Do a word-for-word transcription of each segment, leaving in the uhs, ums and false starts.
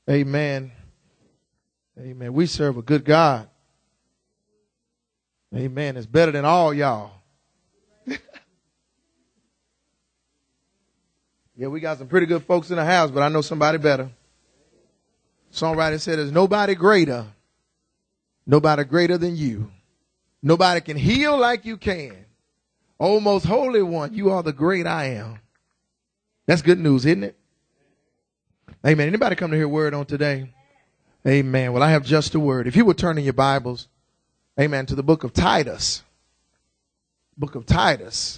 Amen. Amen. We serve a good God. Amen. It's better than all y'all. Yeah, we got some pretty good folks in the house, but I know somebody better. Songwriter said there's nobody greater. Nobody greater than you. Nobody can heal like you can. O most holy one, you are the great I am. That's good news, isn't it? Amen. Anybody come to hear a word on today? Amen. Well, I have just a word. If you would turn in your Bibles, amen, to the book of Titus. Book of Titus.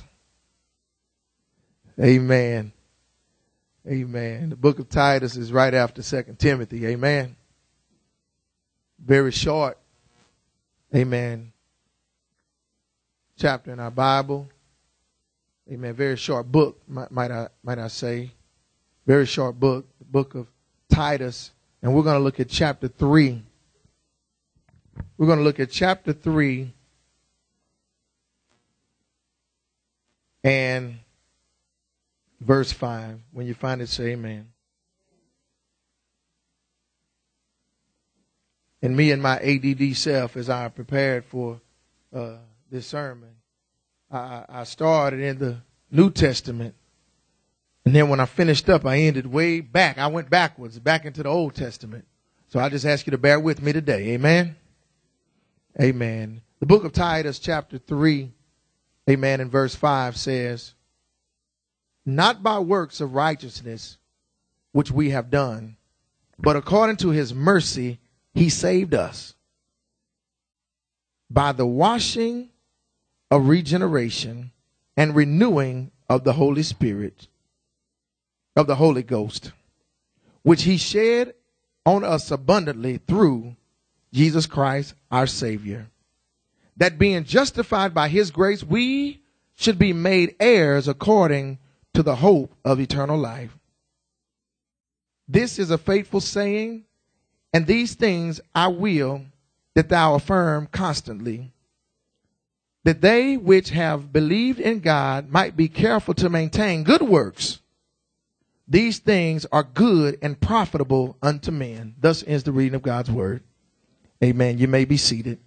Amen. Amen. The book of Titus is right after Second Timothy. Amen. Very short. Amen. Chapter in our Bible. Amen. Very short book, might, might I might I say. Very short book, the book of Titus. And we're going to look at chapter three. We're going to look at chapter three and verse five. When you find it, say amen. And me and my A D D self, as I prepared for uh, this sermon, I, I started in the New Testament. And then when I finished up, I ended way back. I went backwards, back into the Old Testament. So I just ask you to bear with me today. Amen. Amen. The book of Titus, chapter three, amen, and verse five says, not by works of righteousness which we have done, but according to his mercy, he saved us by the washing of regeneration and renewing of the Holy Spirit, of the Holy Ghost, which he shed on us abundantly through Jesus Christ, our Savior, that being justified by his grace, we should be made heirs according to the hope of eternal life. This is a faithful saying, and these things I will that thou affirm constantly, that they which have believed in God might be careful to maintain good works. These things are good and profitable unto men. Thus ends the reading of God's word. Amen. You may be seated.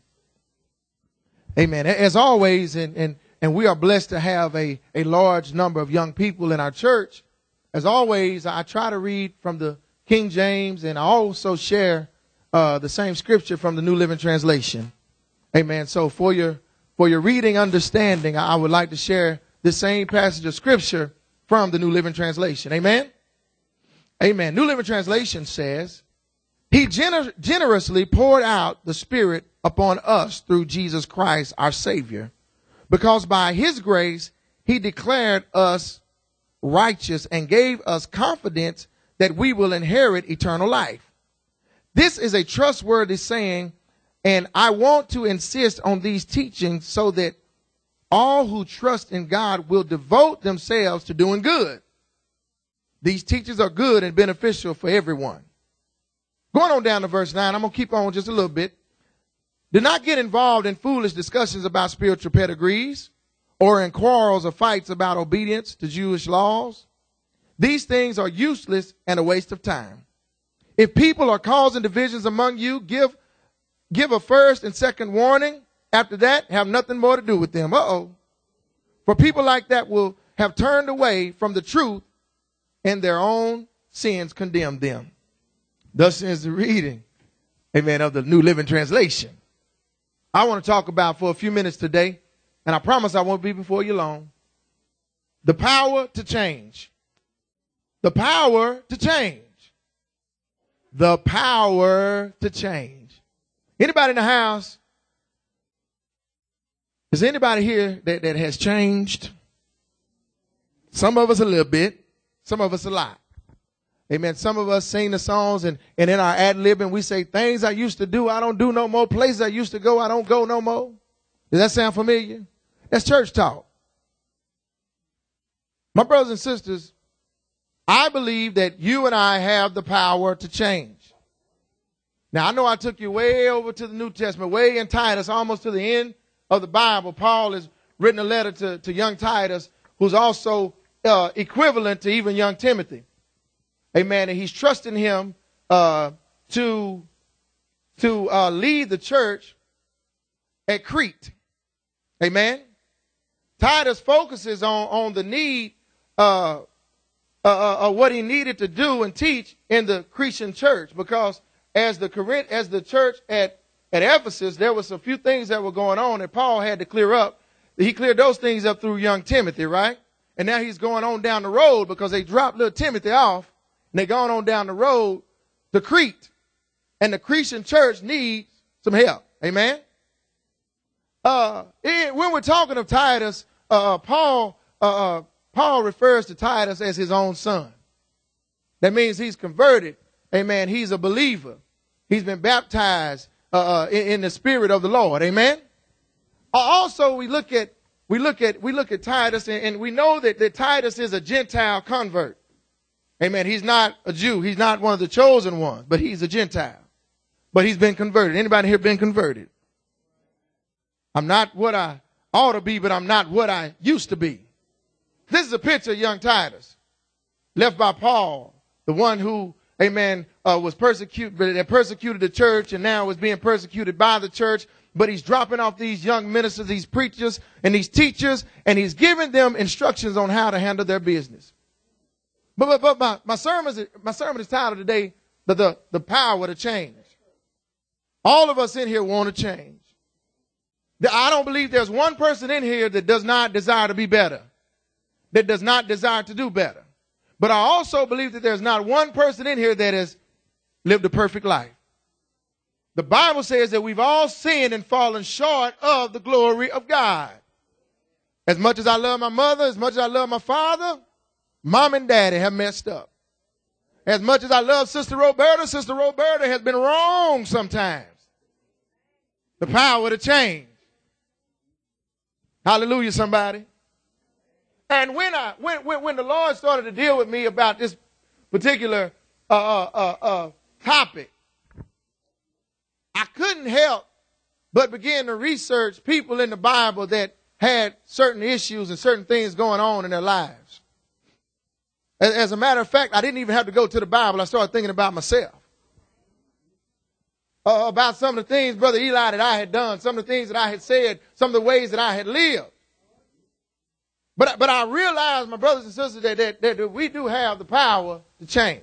Amen. As always, and, and, and we are blessed to have a, a large number of young people in our church. As always, I try to read from the King James, and I also share uh, the same scripture from the New Living Translation. Amen. So for your for your reading understanding, I would like to share the same passage of scripture from the New Living Translation. Amen. Amen. New Living Translation says, he gener- generously poured out the Spirit upon us through Jesus Christ, our Savior, because by his grace, he declared us righteous and gave us confidence that we will inherit eternal life. This is a trustworthy saying, and I want to insist on these teachings so that all who trust in God will devote themselves to doing good. These teachings are good and beneficial for everyone. Going on down to verse nine, I'm going to keep on just a little bit. Do not get involved in foolish discussions about spiritual pedigrees or in quarrels or fights about obedience to Jewish laws. These things are useless and a waste of time. If people are causing divisions among you, give, give a first and second warning. After that, have nothing more to do with them. Uh-oh. For people like that will have turned away from the truth and their own sins condemn them. Thus ends the reading, amen, of the New Living Translation. I want to talk about for a few minutes today, and I promise I won't be before you long, the power to change. The power to change. The power to change. Anybody in the house? Is anybody here that, that has changed? Some of us a little bit, some of us a lot. Amen. Some of us sing the songs, and, and in our ad-libbing, we say, things I used to do, I don't do no more. Places I used to go, I don't go no more. Does that sound familiar? That's church talk. My brothers and sisters, I believe that you and I have the power to change. Now, I know I took you way over to the New Testament, way in Titus, almost to the end of the Bible. Paul has written a letter to, to young Titus, who's also uh, equivalent to even young Timothy. Amen. And he's trusting him uh, to, to uh, lead the church at Crete. Amen. Titus focuses on, on the need uh, uh, uh, what he needed to do and teach in the Cretan church, because as the Corinth, as the church at, at Ephesus, there was a few things that were going on that Paul had to clear up. He cleared those things up through young Timothy, right? And now he's going on down the road because they dropped little Timothy off and they're going on down the road to Crete. And the Cretan church needs some help. Amen. Uh, it, when we're talking of Titus, uh, Paul, uh, Paul refers to Titus as his own son. That means he's converted. Amen. He's a believer. He's been baptized uh, in, in the Spirit of the Lord. Amen. Also, we look at we look at we look at Titus, and, and we know that, that Titus is a Gentile convert. Amen. He's not a Jew. He's not one of the chosen ones, but he's a Gentile. But he's been converted. Anybody here been converted? I'm not what I ought to be, but I'm not what I used to be. This is a picture of young Titus, left by Paul, the one who, amen, uh, was persecuted, that persecuted the church and now is being persecuted by the church. But he's dropping off these young ministers, these preachers, and these teachers, and he's giving them instructions on how to handle their business. But, but, but my, my, sermon is, my sermon is titled today, the, the, the power to change. All of us in here want to change. I don't believe there's one person in here that does not desire to be better, that does not desire to do better. But I also believe that there's not one person in here that has lived a perfect life. The Bible says that we've all sinned and fallen short of the glory of God. As much as I love my mother, as much as I love my father, mom and daddy have messed up. As much as I love Sister Roberta, Sister Roberta has been wrong sometimes. The power to change. Hallelujah, somebody. And when I when when, when the Lord started to deal with me about this particular uh, uh, uh, uh, topic, I couldn't help but begin to research people in the Bible that had certain issues and certain things going on in their lives. As, as a matter of fact, I didn't even have to go to the Bible. I started thinking about myself. Uh, about some of the things, Brother Eli, that I had done, some of the things that I had said, some of the ways that I had lived. But, but I realized, my brothers and sisters, that, that, that we do have the power to change.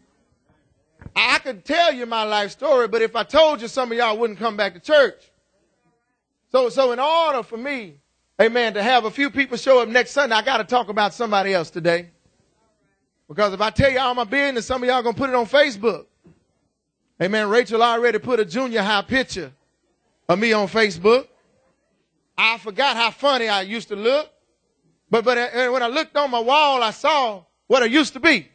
I could tell you my life story, but if I told you, some of y'all wouldn't come back to church. So, so in order for me, amen, to have a few people show up next Sunday, I got to talk about somebody else today. Because if I tell you all my business, some of y'all going to put it on Facebook. Amen. Rachel already put a junior high picture of me on Facebook. I forgot how funny I used to look. But, but uh, when I looked on my wall, I saw what I used to be.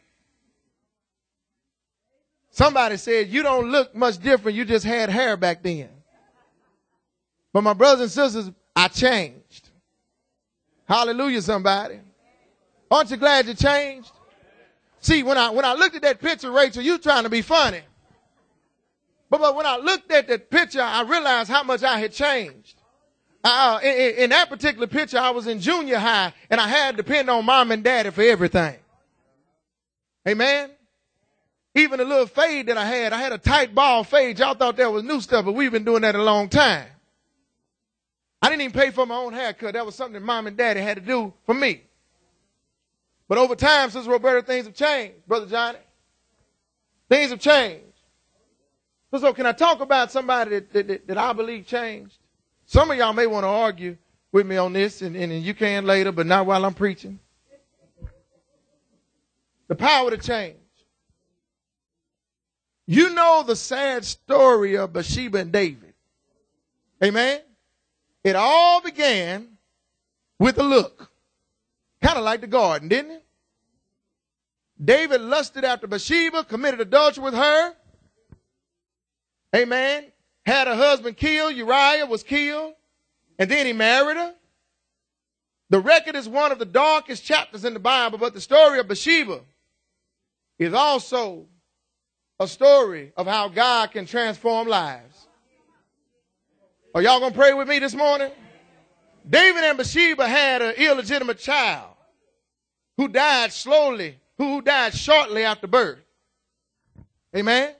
Somebody said, you don't look much different. You just had hair back then. But my brothers and sisters, I changed. Hallelujah, somebody. Aren't you glad you changed? See, when I, when I looked at that picture, Rachel, you trying to be funny. But, but when I looked at that picture, I realized how much I had changed. Uh, in, in that particular picture, I was in junior high, and I had to depend on mom and daddy for everything. Amen. Even the little fade that I had, I had a tight ball fade. Y'all thought that was new stuff, but we've been doing that a long time. I didn't even pay for my own haircut. That was something that mom and daddy had to do for me. But over time, Sister Roberta, things have changed, Brother Johnny. Things have changed. So can I talk about somebody that, that, that I believe changed? Some of y'all may want to argue with me on this, and, and you can later, but not while I'm preaching. The power to change. You know the sad story of Bathsheba and David. Amen? It all began with a look. Kind of like the garden, didn't it? David lusted after Bathsheba, committed adultery with her. Amen. Had her husband killed. Uriah was killed. And then he married her. The record is one of the darkest chapters in the Bible, but the story of Bathsheba is also a story of how God can transform lives. Are y'all going to pray with me this morning? David and Bathsheba had an illegitimate child who died slowly, who died shortly after birth. Amen.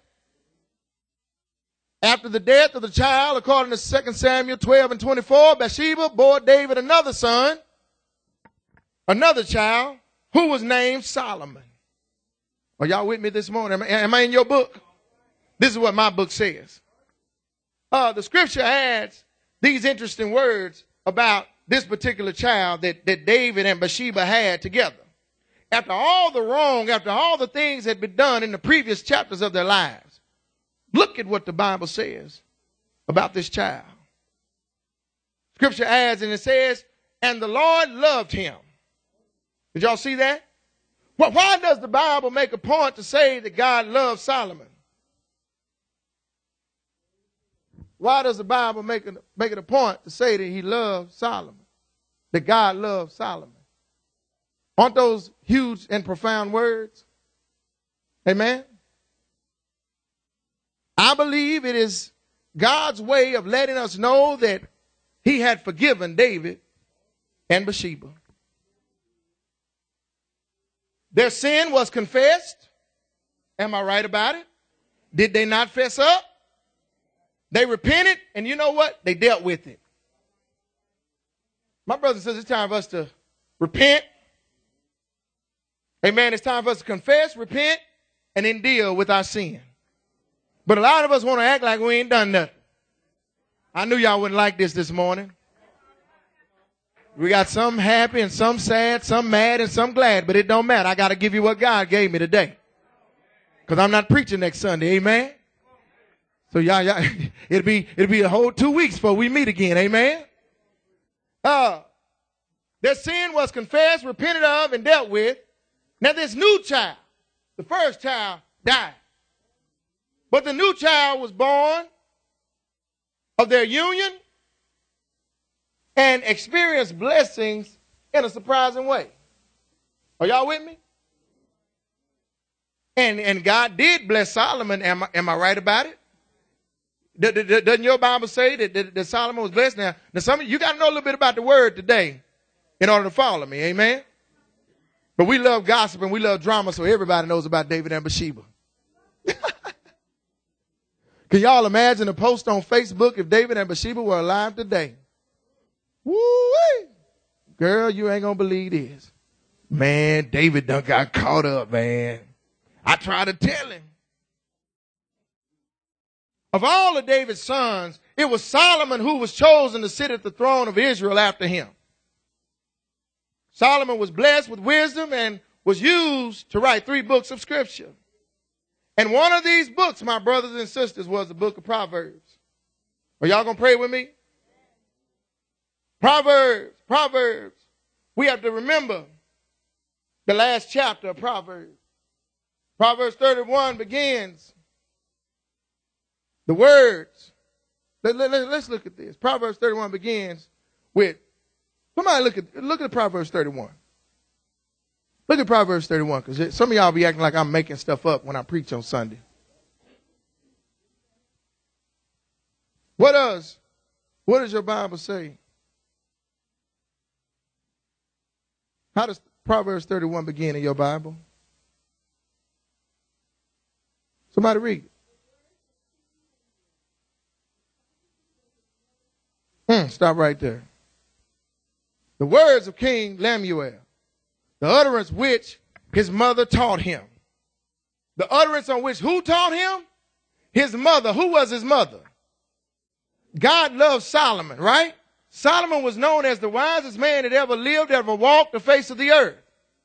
After the death of the child, according to Second Samuel twelve and twenty-four, Bathsheba bore David another son, another child, who was named Solomon. Are y'all with me this morning? Am I, am I in your book? This is what my book says. Uh, the scripture adds these interesting words about this particular child that, that David and Bathsheba had together. After all the wrong, after all the things that had been done in the previous chapters of their lives, look at what the Bible says about this child. Scripture adds, and it says, and the Lord loved him. Did y'all see that? Well, why does the Bible make a point to say that God loved Solomon? Why does the Bible make it, make it a point to say that he loved Solomon? That God loved Solomon? Aren't those huge and profound words? Amen? I believe it is God's way of letting us know that he had forgiven David and Bathsheba. Their sin was confessed. Am I right about it? Did they not fess up? They repented, and you know what? They dealt with it. My brothers and sisters, it's time for us to repent. Amen. It's time for us to confess, repent, and then deal with our sin. But a lot of us want to act like we ain't done nothing. I knew y'all wouldn't like this this morning. We got some happy and some sad, some mad and some glad, but it don't matter. I got to give you what God gave me today. Because I'm not preaching next Sunday. Amen. So y'all, y'all, it'll be, it'll be a whole two weeks before we meet again. Amen. Uh, their sin was confessed, repented of, and dealt with. Now this new child, the first child, died. But the new child was born of their union and experienced blessings in a surprising way. Are y'all with me? And, and God did bless Solomon. Am I, am I right about it? Doesn't your Bible say that, that, that Solomon was blessed? Now, now some of you, you got to know a little bit about the word today in order to follow me. Amen. But we love gossip and we love drama, so everybody knows about David and Bathsheba. Can y'all imagine a post on Facebook if David and Bathsheba were alive today? Woo-wee. Girl, you ain't gonna believe this. Man, David done got caught up, man. I tried to tell him. Of all of David's sons, it was Solomon who was chosen to sit at the throne of Israel after him. Solomon was blessed with wisdom and was used to write three books of scripture. And one of these books, my brothers and sisters, was the book of Proverbs. Are y'all going to pray with me? Proverbs, Proverbs. We have to remember the last chapter of Proverbs. Proverbs thirty-one begins. The words. Let, let, let, let's look at this. Proverbs thirty-one begins with, somebody look at, look at Proverbs thirty-one. Look at Proverbs thirty-one, because some of y'all be acting like I'm making stuff up when I preach on Sunday. What does, what does your Bible say? How does Proverbs thirty-one begin in your Bible? Somebody read it. Hmm, stop right there. The words of King Lemuel, the utterance which his mother taught him. The utterance on which who taught him? His mother. Who was his mother? God loved Solomon, right? Solomon was known as the wisest man that ever lived, ever walked the face of the earth.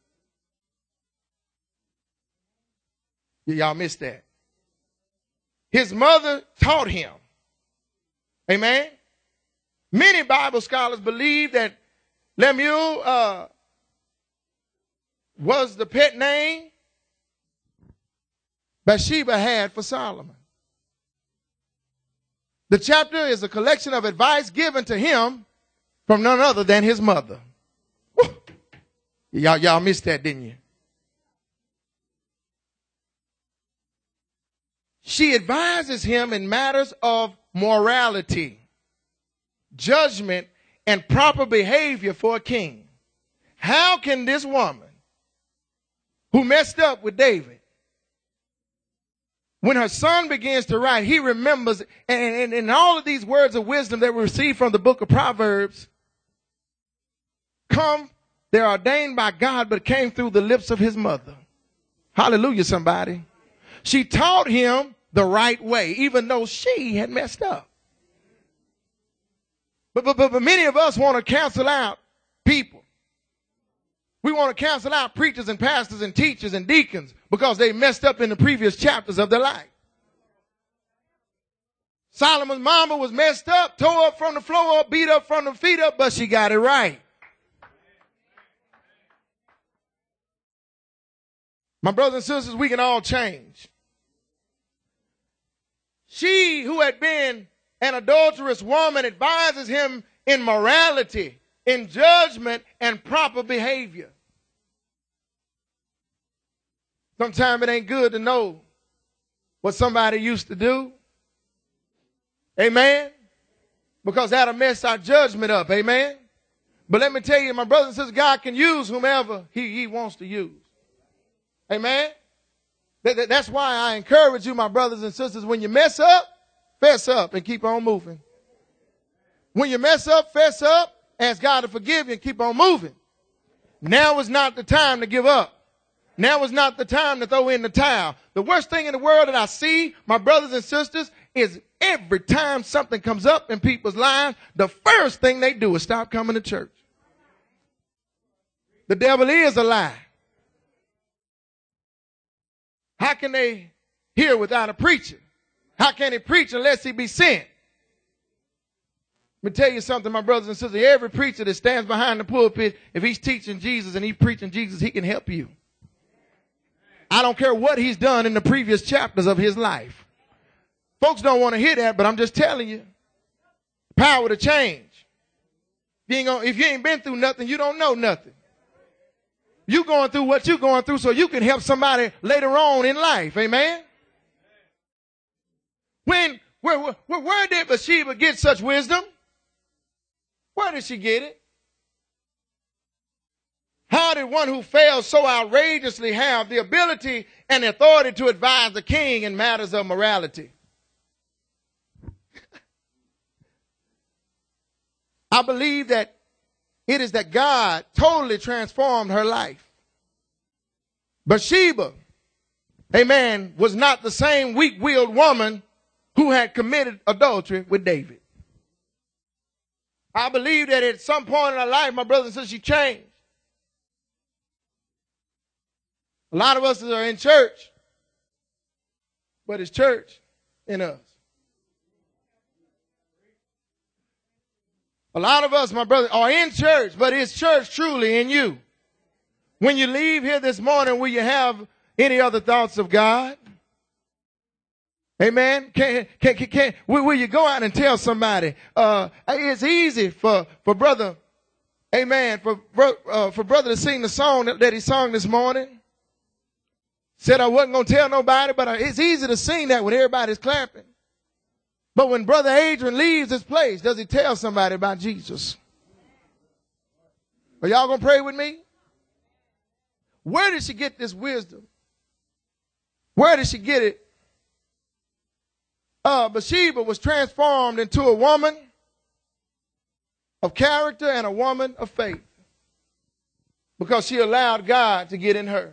Y'all missed that. His mother taught him. Amen. Many Bible scholars believe that Lemuel uh, was the pet name Bathsheba had for Solomon. The chapter is a collection of advice given to him from none other than his mother. Woo. Y'all, y'all missed that, didn't you? She advises him in matters of morality, judgment, and proper behavior for a king. How can this woman who messed up with David When her son begins to write, he remembers, and, and, and all of these words of wisdom that we receive from the book of Proverbs come, they're ordained by God, but came through the lips of his mother. Hallelujah, somebody. She taught him the right way, even though she had messed up. But, but, but, but many of us want to cancel out people. We want to cancel out preachers and pastors and teachers and deacons because they messed up in the previous chapters of their life. Solomon's mama was messed up, tore up from the floor up, beat up from the feet up, but she got it right. My brothers and sisters, we can all change. She who had been an adulterous woman advises him in morality, in judgment, and proper behavior. Sometimes it ain't good to know what somebody used to do. Amen? Because that'll mess our judgment up. Amen? But let me tell you, my brothers and sisters, God can use whomever he, he wants to use. Amen? That, that, that's why I encourage you, my brothers and sisters, when you mess up, fess up and keep on moving. When you mess up, fess up, ask God to forgive you and keep on moving. Now is not the time to give up. Now is not the time to throw in the towel. The worst thing in the world that I see, my brothers and sisters, is every time something comes up in people's lives, the first thing they do is stop coming to church. The devil is a lie. How can they hear without a preacher? How can he preach unless he be sent? Let me tell you something, my brothers and sisters. Every preacher that stands behind the pulpit, if he's teaching Jesus and he's preaching Jesus, he can help you. I don't care what he's done in the previous chapters of his life. Folks don't want to hear that, but I'm just telling you. Power to change. If you ain't, gonna, if you ain't been through nothing, you don't know nothing. You going through what you're going through so you can help somebody later on in life. Amen? When, where, where, where did Bathsheba get such wisdom? Where did she get it? How did one who failed so outrageously have the ability and authority to advise the king in matters of morality? I believe that it is that God totally transformed her life. Bathsheba, amen, was not the same weak-willed woman who had committed adultery with David. I believe that at some point in her life, my brother and sister, she changed. A lot of us are in church, but it's church in us. A lot of us, my brother, are in church, but is church truly in you? When you leave here this morning, will you have any other thoughts of God? Amen. Can, can, can, can, will, will you go out and tell somebody? Uh, it's easy for, for brother, amen, for, uh, for brother to sing the song that, that he sung this morning. Said I wasn't going to tell nobody, but it's easy to sing that when everybody's clapping. But when Brother Adrian leaves this place, does he tell somebody about Jesus? Are y'all going to pray with me? Where did she get this wisdom? Where did she get it? Uh, Bathsheba was transformed into a woman of character and a woman of faith because she allowed God to get in her.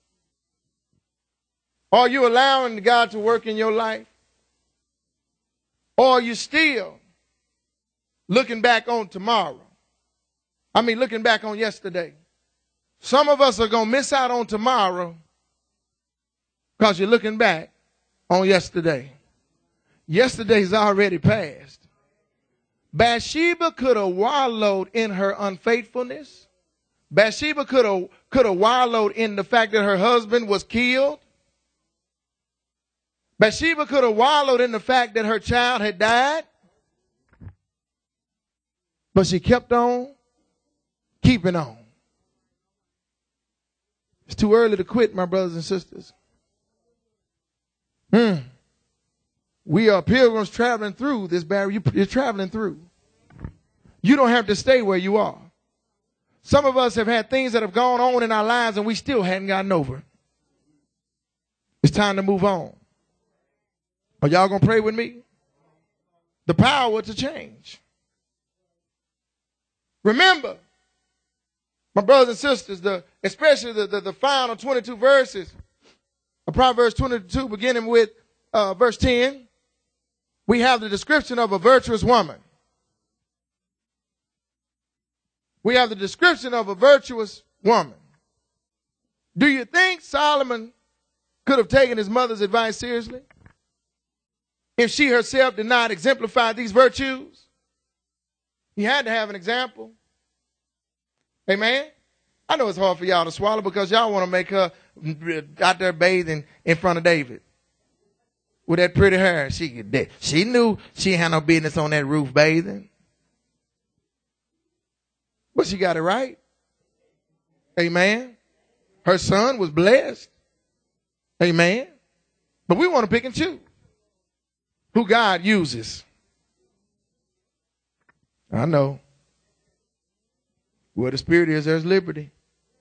Are you allowing God to work in your life? Or are you still looking back on tomorrow? I mean, looking back on yesterday. Some of us are going to miss out on tomorrow because you're looking back on yesterday. Yesterday's already passed. Bathsheba could have wallowed in her unfaithfulness. Bathsheba could have could have wallowed in the fact that her husband was killed. Bathsheba could have wallowed in the fact that her child had died. But she kept on keeping on. It's too early to quit, my brothers and sisters. Hmm. We are pilgrims traveling through this barrier. You're traveling through. You don't have to stay where you are. Some of us have had things that have gone on in our lives and we still hadn't gotten over it. It's time to move on. Are y'all going to pray with me? The power to change. Remember, my brothers and sisters, the, especially the, the, the final twenty-two verses of Proverbs twenty-two, beginning with uh, verse ten, we have the description of a virtuous woman. We have the description of a virtuous woman. Do you think Solomon could have taken his mother's advice seriously if she herself did not exemplify these virtues? He had to have an example. Amen. I know it's hard for y'all to swallow because y'all want to make her out there bathing in front of David with that pretty hair. She she knew she had no business on that roof bathing, but she got it right. Amen. Her son was blessed. Amen. But we want to pick and choose who God uses. I know. Where the Spirit is, there's liberty.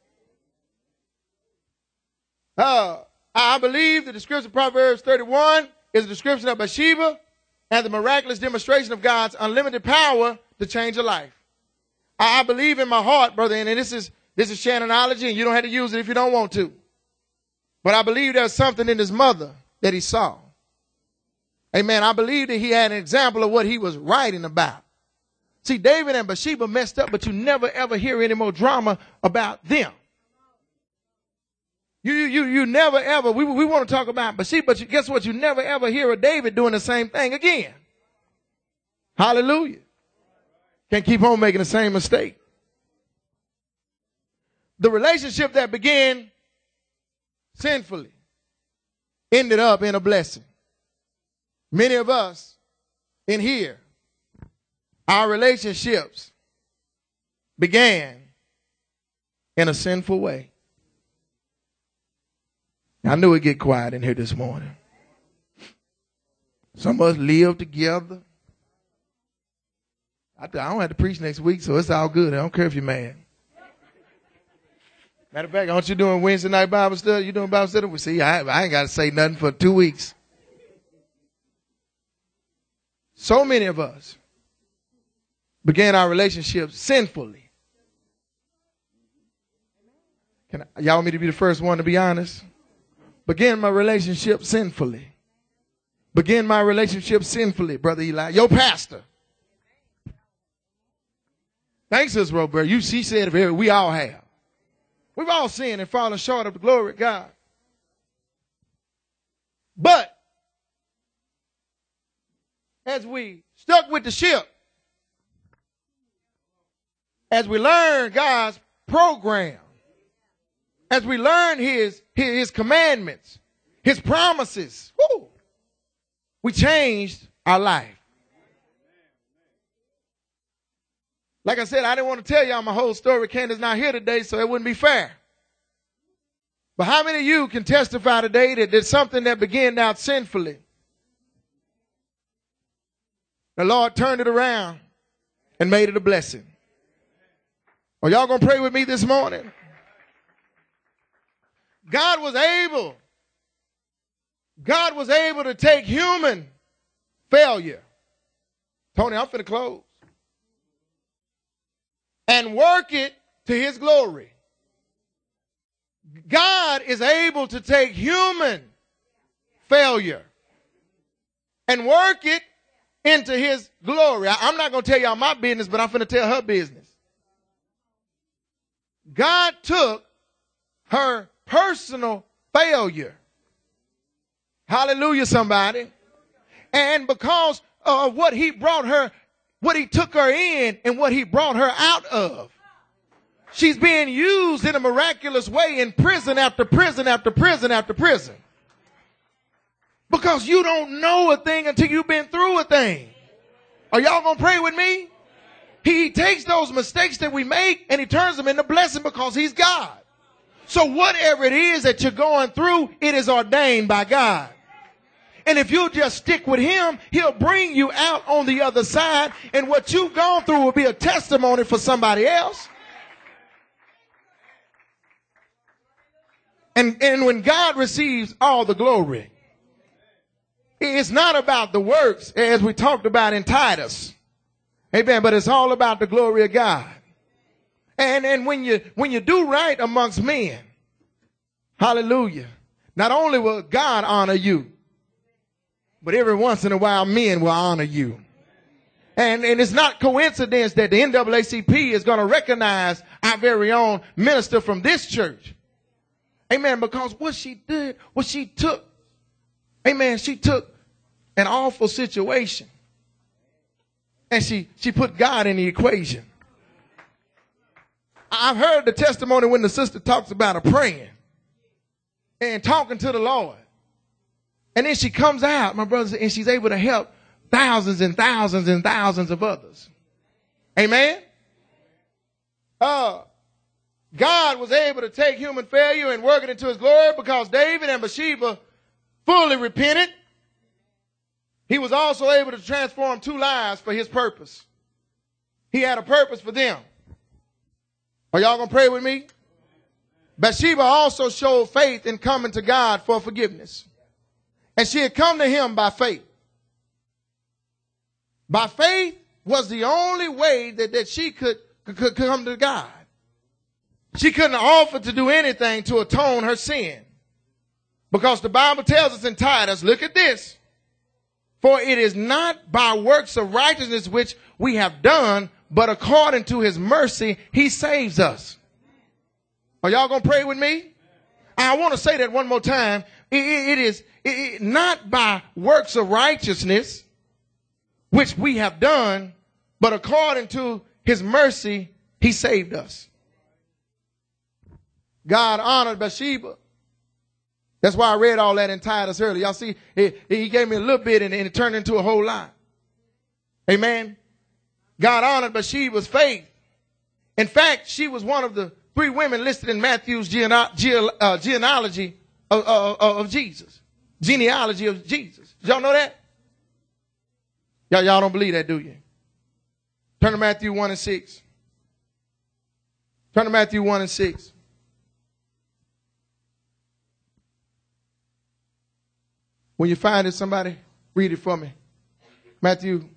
Uh, I believe the description of Proverbs thirty-one is a description of Bathsheba and the miraculous demonstration of God's unlimited power to change a life. I, I believe in my heart, brother, and this is this is Shannonology, and you don't have to use it if you don't want to. But I believe there's something in his mother that he saw. Amen. I believe that he had an example of what he was writing about. See, David and Bathsheba messed up, but you never ever hear any more drama about them. You, you, you never ever, we, we want to talk about Bathsheba, but you, guess what? You never ever hear of David doing the same thing again. Hallelujah. Can't keep on making the same mistake. The relationship that began sinfully ended up in a blessing. Many of us in here, our relationships began in a sinful way. I knew it'd get quiet in here this morning. Some of us live together. I, I don't have to preach next week, so it's all good. I don't care if you're mad. Matter of fact, aren't you doing Wednesday night Bible study? You doing Bible study? We see, I, I ain't got to say nothing for two weeks. So many of us began our relationships sinfully. Can I, y'all want me to be the first one to be honest? Began my relationship sinfully. Began my relationship sinfully, Brother Eli. Your pastor. Thanks, Sister Robert. You, she said it, we all have. We've all sinned and fallen short of the glory of God. But as we stuck with the ship, as we learn God's program, as we learn his, his, his commandments, his promises, woo, we changed our life. Like I said, I didn't want to tell y'all my whole story. Candace not here today, so it wouldn't be fair. But how many of you can testify today that there's something that began out sinfully? The Lord turned it around and made it a blessing. Are y'all going to pray with me this morning? God was able, God was able to take human failure. Tony, I'm finna close. And work it to his glory. God is able to take human failure and work it into his glory. I'm not going to tell y'all my business, but I'm finna tell her business. God took her personal failure. Hallelujah, somebody. And because of what he brought her, what he took her in and what he brought her out of, she's being used in a miraculous way in prison after prison after prison after prison. Because you don't know a thing until you've been through a thing. Are y'all going to pray with me? He takes those mistakes that we make and he turns them into blessing because he's God. So whatever it is that you're going through, it is ordained by God. And if you just stick with him, he'll bring you out on the other side. And what you've gone through will be a testimony for somebody else. And, and when God receives all the glory, It's not about the works, as we talked about in Titus. Amen. But it's all about the glory of God. And, and when you, when you do right amongst men, hallelujah, not only will God honor you, but every once in a while men will honor you. And, and it's not coincidence that the N double A C P is going to recognize our very own minister from this church. Amen. Because what she did, what she took, amen, she took an awful situation and she, she put God in the equation. I've heard the testimony when the sister talks about her praying and talking to the Lord. And then she comes out, my brothers, and she's able to help thousands and thousands and thousands of others. Amen. Uh, God was able to take human failure and work it into his glory because David and Bathsheba fully repented. He was also able to transform two lives for his purpose. He had a purpose for them. Are y'all going to pray with me? Bathsheba also showed faith in coming to God for forgiveness. And she had come to him by faith. By faith was the only way that, that she could, could, could come to God. She couldn't offer to do anything to atone her sin. Because the Bible tells us in Titus, look at this. For it is not by works of righteousness which we have done, but according to his mercy, he saves us. Are y'all going to pray with me? I want to say that one more time. It, it, it is it, it, not by works of righteousness which we have done, but according to his mercy, he saved us. God honored Bathsheba. That's why I read all that in Titus earlier. Y'all see, he, he gave me a little bit and, and it turned into a whole lot. Amen. God honored Bathsheba's faith. In fact, she was one of the three women listed in Matthew's genealogy, gene, uh, genealogy of, of, of Jesus. Genealogy of Jesus. Did y'all know that? Y'all, y'all don't believe that, do you? Turn to Matthew one and six. Turn to Matthew one and six. When you find it, somebody read it for me. Matthew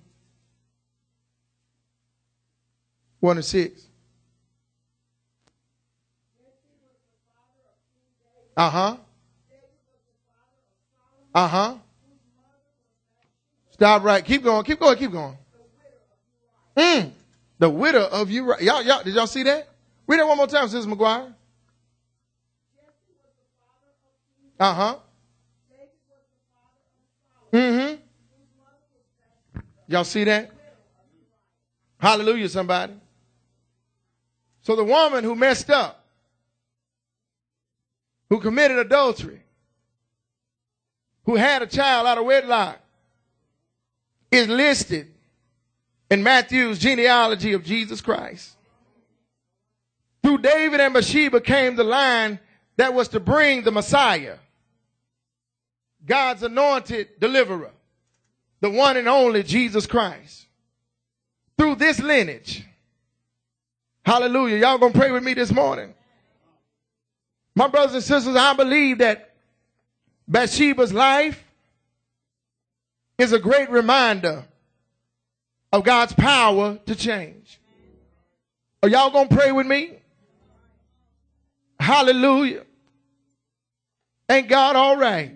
one and six. Uh-huh. Uh-huh. Stop right. Keep going. Keep going. Keep going. Mm. The widow of Uriah. Y'all, y'all, did y'all see that? Read that one more time, Sister McGuire. Uh-huh. Mm-hmm. Y'all see that? Hallelujah, somebody. So the woman who messed up, who committed adultery, who had a child out of wedlock, is listed in Matthew's genealogy of Jesus Christ. Through David and Bathsheba came the line that was to bring the Messiah, God's anointed deliverer, the one and only Jesus Christ. Through this lineage, hallelujah, y'all gonna pray with me this morning. My brothers and sisters, I believe that Bathsheba's life is a great reminder of God's power to change. Are y'all gonna pray with me? Hallelujah. Ain't God all right?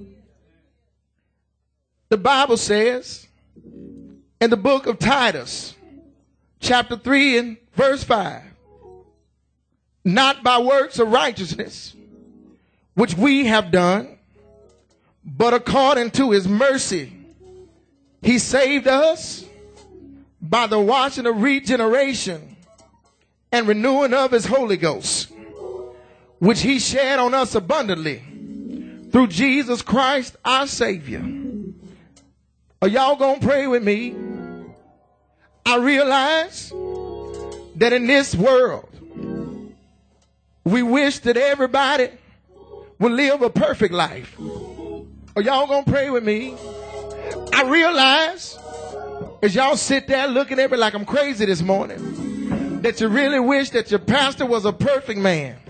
The Bible says in the book of Titus, chapter three and verse five, not by works of righteousness, which we have done, but according to his mercy, he saved us by the washing of regeneration and renewing of his Holy Ghost, which he shed on us abundantly through Jesus Christ our Savior. Are y'all gonna pray with me? I realize that in this world, we wish that everybody would live a perfect life. Are y'all gonna pray with me? I realize as y'all sit there looking at me like I'm crazy this morning, that you really wish that your pastor was a perfect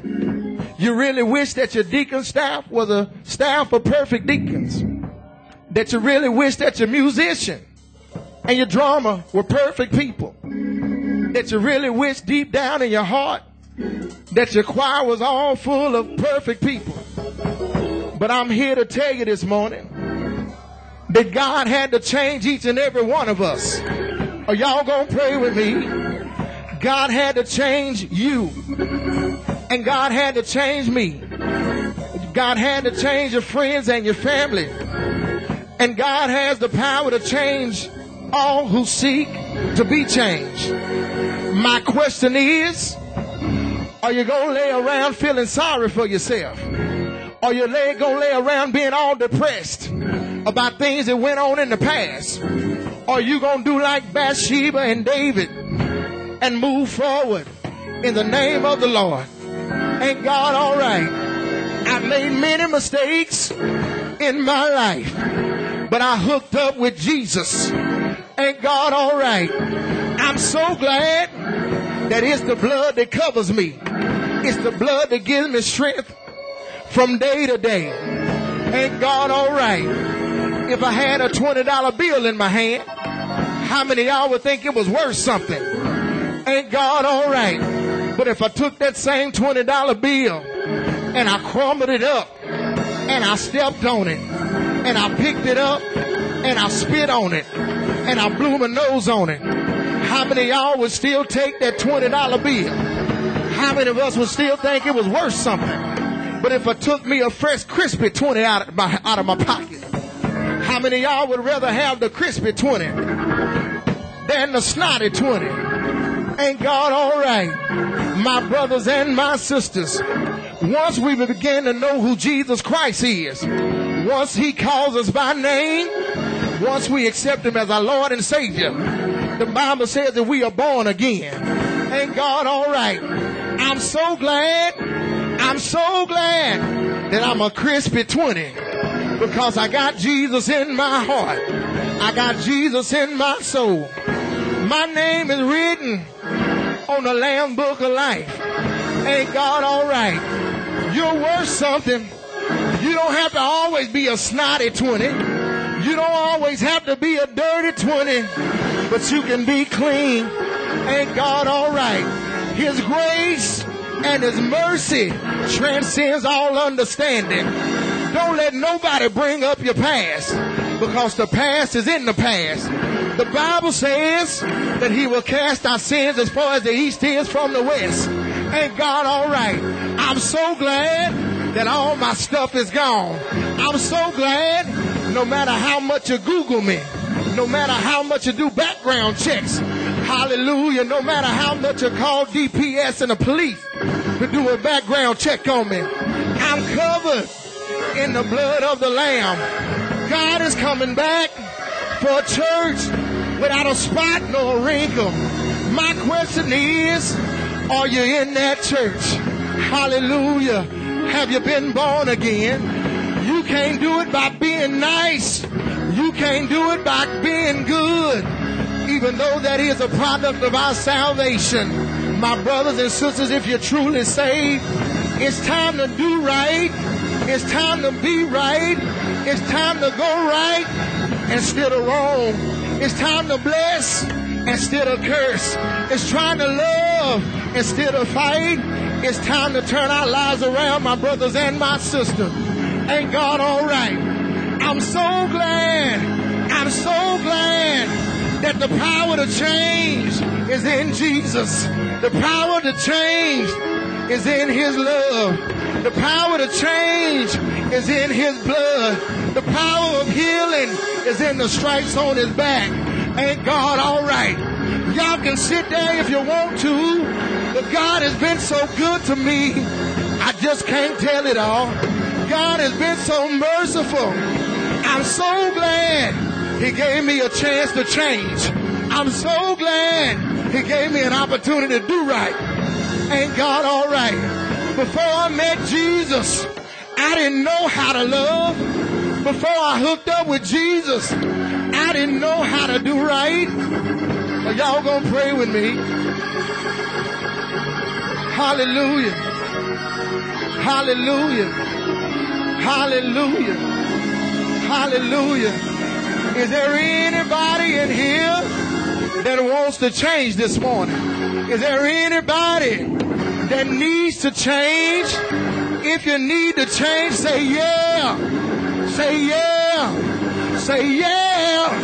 man. You really wish that your deacon staff was a staff of perfect deacons. that you really wish that your musician and your drummer were perfect people, that you really wish deep down in your heart that your choir was all full of perfect people. But I'm here to tell you this morning that God had to change each and every one of us. Are y'all gonna pray with me? God had to change you, and God had to change me. God had to change your friends and your family, and God has the power to change all who seek to be changed. My question is, are you going to lay around feeling sorry for yourself? Are you going to lay around being all depressed about things that went on in the past? Are you going to do like Bathsheba and David and move forward in the name of the Lord? Ain't God all right? I've made many mistakes in my life, but I hooked up with Jesus. Ain't God all right? I'm so glad that it's the blood that covers me. It's the blood that gives me strength from day to day. Ain't God all right? If I had a twenty dollar bill in my hand, how many of y'all would think it was worth something? Ain't God all right? But if I took that same twenty dollar bill and I crumbled it up and I stepped on it and I picked it up and I spit on it and I blew my nose on it, how many of y'all would still take that twenty dollar bill? How many of us would still think it was worth something? But if I took me a fresh crispy twenty out of my, out of my pocket, how many of y'all would rather have the crispy twenty than the snotty twenty? Ain't God all right? My brothers and my sisters, once we begin to know who Jesus Christ is, once he calls us by name, once we accept him as our Lord and Savior, the Bible says that we are born again. Ain't God all right? I'm so glad, I'm so glad that I'm a crispy twenty because I got Jesus in my heart. I got Jesus in my soul. My name is written on the Lamb Book of Life. Ain't God all right? You're worth something. You don't have to always be a snotty twenty. You don't always have to be a dirty twenty, but you can be clean. Ain't God all right? His grace and his mercy transcends all understanding. Don't let nobody bring up your past, because the past is in the past. The Bible says that he will cast our sins as far as the east is from the west. Ain't God all right? I'm so glad that all my stuff is gone. I'm so glad no matter how much you Google me, no matter how much you do background checks, hallelujah, no matter how much you call D P S and the police to do a background check on me, I'm covered in the blood of the Lamb. God is coming back for a church without a spot nor a wrinkle. My question is, are you in that church? Hallelujah. Have you been born again? You can't do it by being nice. You can't do it by being good, even though that is a product of our salvation. My brothers and sisters, if you're truly saved, it's time to do right. It's time to be right. It's time to go right instead of wrong. It's time to bless instead of curse. It's trying to love instead of fight. It's time to turn our lives around, my brothers and my sisters. Ain't God all right? I'm so glad. I'm so glad that the power to change is in Jesus. The power to change is in his love. The power to change is in his blood. The power of healing is in the stripes on his back. Ain't God all right? Y'all can sit there if you want to, but God has been so good to me, I just can't tell it all. God has been so merciful. I'm so glad he gave me a chance to change. I'm so glad he gave me an opportunity to do right. Ain't God all right? Before I met Jesus, I didn't know how to love. Before I hooked up with Jesus, I didn't know how to do right. Are y'all gonna pray with me? Hallelujah. Hallelujah. Hallelujah. Hallelujah. Is there anybody in here that wants to change this morning? Is there anybody that needs to change? If you need to change, say yeah. Say yeah. Say yeah.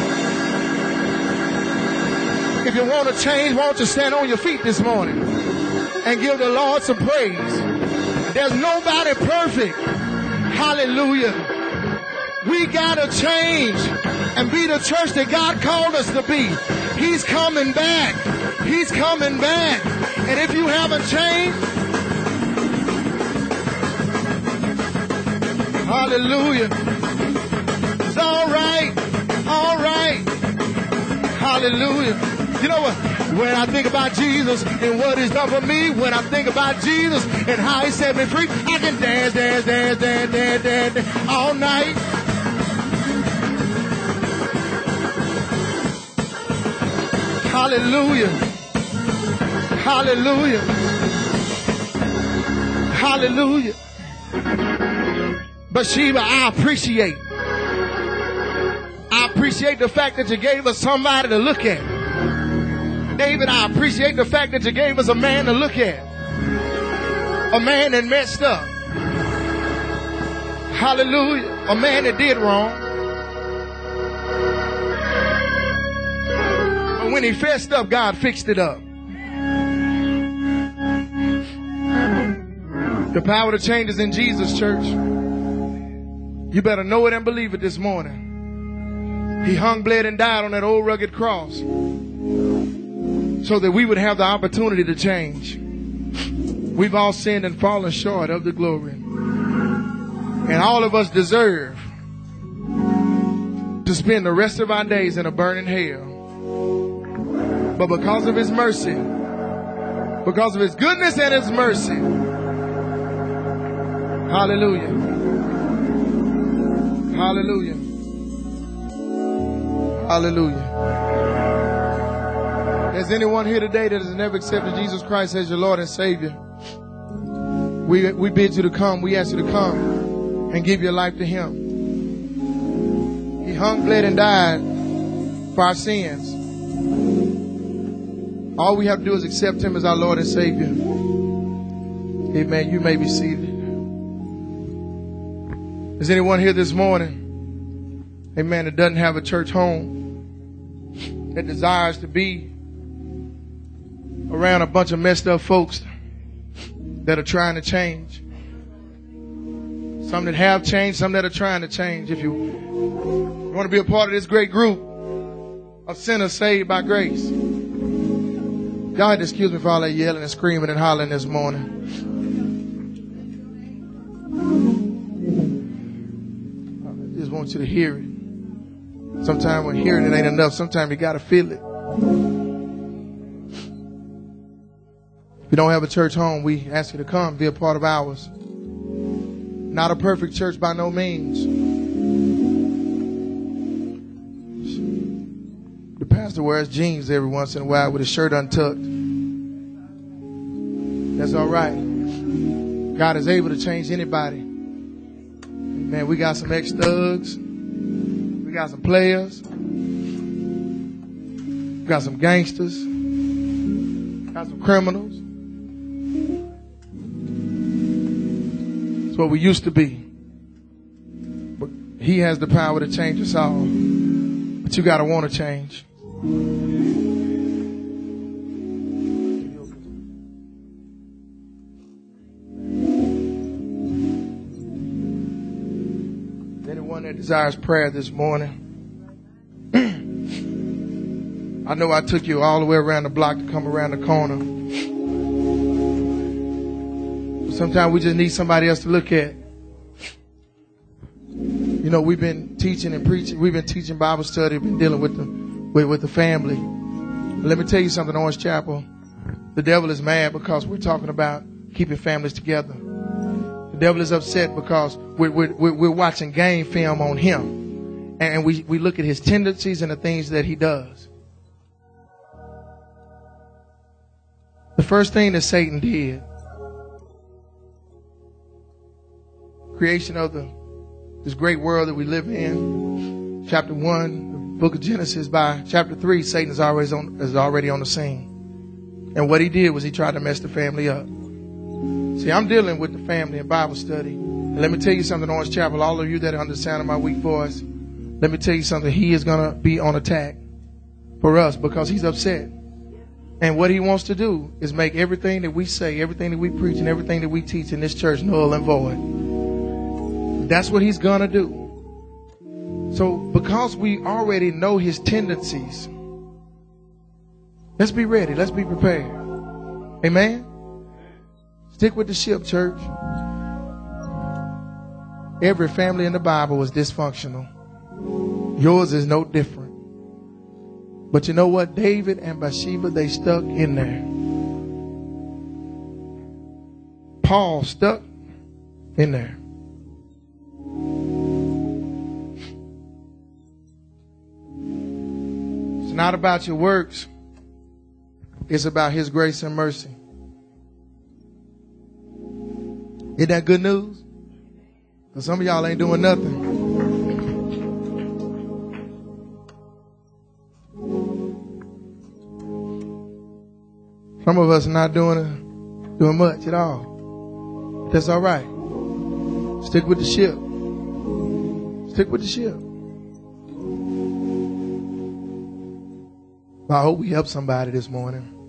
If you want to change, why don't you stand on your feet this morning and give the Lord some praise. There's nobody perfect. Hallelujah. We got to change and be the church that God called us to be. He's coming back. He's coming back. And if you haven't changed, hallelujah. It's all right. All right. Hallelujah. You know what? When I think about Jesus and what he's done for me, when I think about Jesus and how he set me free, I can dance, dance, dance, dance, dance, dance, dance all night. Hallelujah. Hallelujah. Hallelujah. Bathsheba, I appreciate. I appreciate the fact that you gave us somebody to look at. David, I appreciate the fact that you gave us a man to look at. A man that messed up. Hallelujah. A man that did wrong. But when he fessed up, God fixed it up. The power to change is in Jesus, church. You better know it and believe it this morning. He hung, bled, and died on that old rugged cross so that we would have the opportunity to change. We've all sinned and fallen short of the glory. And all of us deserve to spend the rest of our days in a burning hell. But because of his mercy, because of his goodness and his mercy, hallelujah. Hallelujah. Hallelujah. Is anyone here today that has never accepted Jesus Christ as your Lord and Savior? We, we bid you to come. We ask you to come and give your life to him. He hung, bled, and died for our sins. All we have to do is accept him as our Lord and Savior. Amen. You may be seated. Is anyone here this morning, amen, that doesn't have a church home, that desires to be around a bunch of messed up folks that are trying to change? Some that have changed, some that are trying to change. If you want to be a part of this great group of sinners saved by grace, God, excuse me for all that yelling and screaming and hollering this morning. I just want you to hear it. Sometimes when hearing it ain't enough, sometimes you got to feel it. If you don't have a church home, we ask you to come, be a part of ours. Not a perfect church by no means. The pastor wears jeans every once in a while with his shirt untucked. That's all right. God is able to change anybody. Man, we got some ex-thugs. We got some players. We got some gangsters. Got some criminals. It's what we used to be. But he has the power to change us all. But you got to want to change. Anyone that desires prayer this morning, I know I took you all the way around the block to come around the corner. Sometimes we just need somebody else to look at. You know, we've been teaching and preaching. We've been teaching Bible study. We've been dealing with the with, with the family. Let me tell you something, Orange Chapel. The devil is mad because we're talking about keeping families together. The devil is upset because we're, we're, we're watching game film on him. And we, we look at his tendencies and the things that he does. The first thing that Satan did, creation of the this great world that we live in, chapter one, the book of Genesis, by chapter three, Satan is always on, is already on the scene. And what he did was he tried to mess the family up. See, I'm dealing with the family in Bible study. And let me tell you something, Orange Chapel, all of you that are under the sound of my weak voice, let me tell you something. He is going to be on attack for us because he's upset. And what he wants to do is make everything that we say, everything that we preach, and everything that we teach in this church null and void. That's what he's going to do. So because we already know his tendencies, let's be ready. Let's be prepared. Amen. Stick with the ship, church. Every family in the Bible was dysfunctional. Yours is no different. But you know what? David and Bathsheba, they stuck in there. Paul stuck in there. It's not about your works. It's about his grace and mercy. Isn't that good news? Because some of y'all ain't doing nothing. Some of us are not doing, doing much at all. That's all right. Stick with the ship. Stick with the ship. I hope we help somebody this morning.